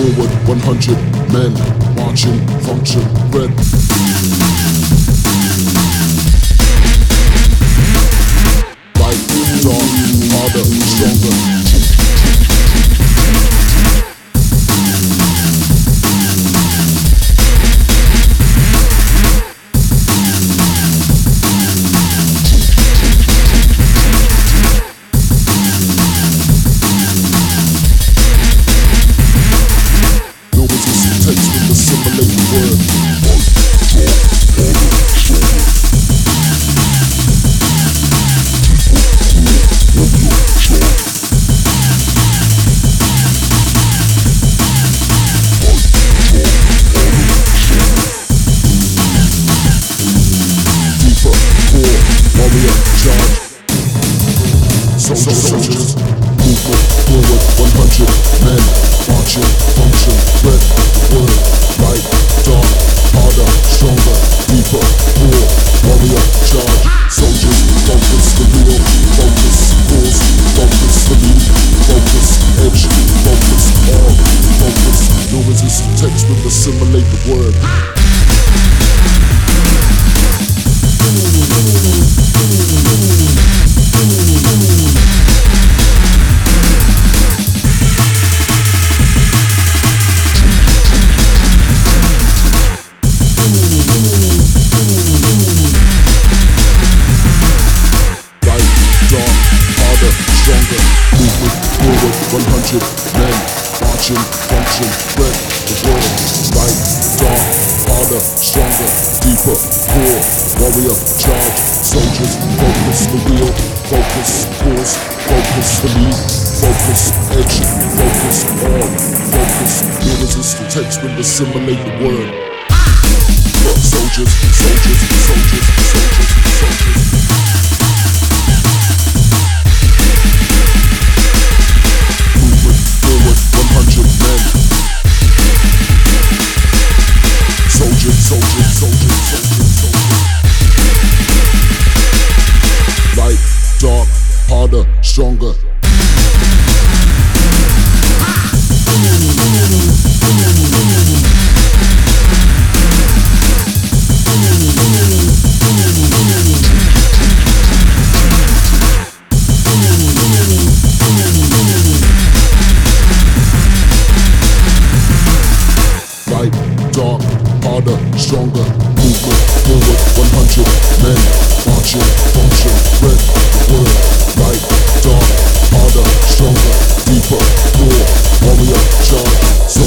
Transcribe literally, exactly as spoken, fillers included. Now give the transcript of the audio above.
forward, one hundred men, marching, function, red. Light, dark, harder, stronger. Soldiers, movement forward, one hundred men, marching, function, red, word, light, dark, harder, stronger, deeper, more, warrior, charge. Soldiers, focus the wheel, focus, force, focus the lead, focus, edge, focus, all, focus. No resist the text will assimilate the word. Stronger, movement forward, one hundred men, marching, function, red, the world, light, dark, harder, stronger, deeper, core, warrior, charge, soldiers, focus the wheel, focus, force, focus the lead, focus, edge, focus, all, focus, no resist the text will assimilate the word. Soldiers, soldiers, soldiers, soldiers, soldiers. Soldiers, soldiers, soldiers, soldiers. Light, dark, harder, stronger. Light, dark, harder, stronger, movement forward, one hundred men, marching, function, red, word, light, dark, harder, stronger, deeper, more, warrior, charge.